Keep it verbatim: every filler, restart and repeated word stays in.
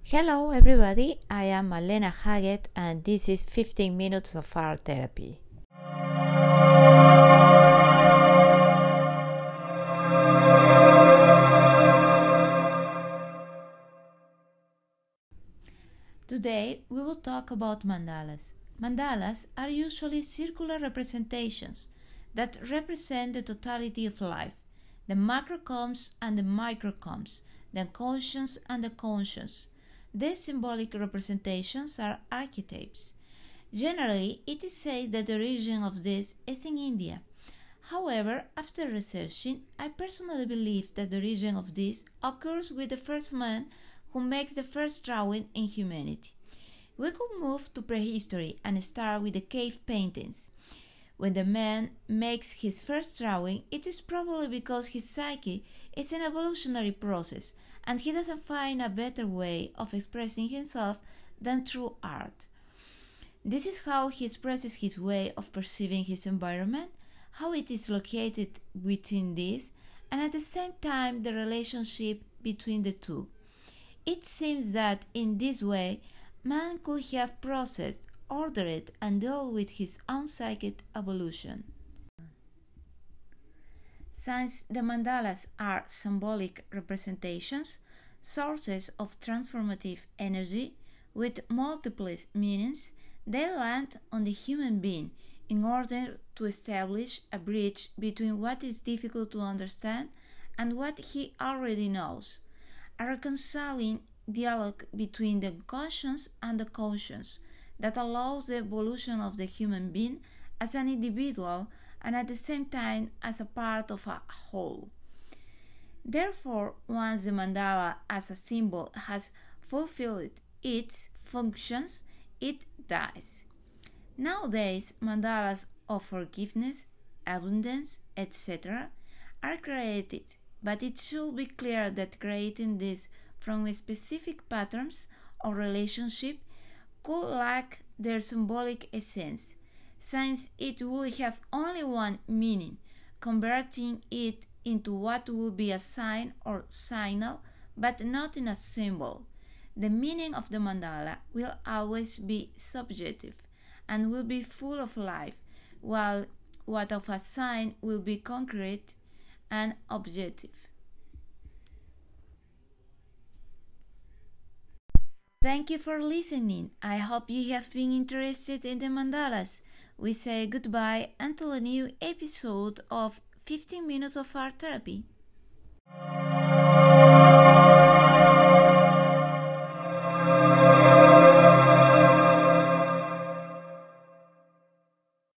Hello everybody, I am Malena Haggett and this is fifteen minutes of art therapy. Today we will talk about mandalas. Mandalas are usually circular representations that represent the totality of life, the macrocosms and the microcosms, the conscious and the conscious. These symbolic representations are archetypes. Generally, it is said that the origin of this is in India. However, after researching, I personally believe that the origin of this occurs with the first man who makes the first drawing in humanity. We could move to prehistory and start with the cave paintings. When the man makes his first drawing, it is probably because his psyche is an evolutionary process and he doesn't find a better way of expressing himself than through art. This is how he expresses his way of perceiving his environment, how it is located within this, and at the same time the relationship between the two. It seems that in this way, man could have processed, ordered, and dealt with his own psychic evolution. Since the mandalas are symbolic representations, sources of transformative energy with multiple meanings, they land on the human being in order to establish a bridge between what is difficult to understand and what he already knows, a reconciling dialogue between the conscious and the conscious that allows the evolution of the human being as an individual and at the same time as a part of a whole. Therefore, once the mandala as a symbol has fulfilled its functions, it dies. Nowadays, mandalas of forgiveness, abundance, et cetera are created, but it should be clear that creating this from specific patterns of relationship could lack their symbolic essence, since it would have only one meaning, converting it into what would be a sign or signal, but not in a symbol. The meaning of the mandala will always be subjective and will be full of life, while what of a sign will be concrete and objective. Thank you for listening. I hope you have been interested in the mandalas. We say goodbye until a new episode of fifteen minutes of art therapy.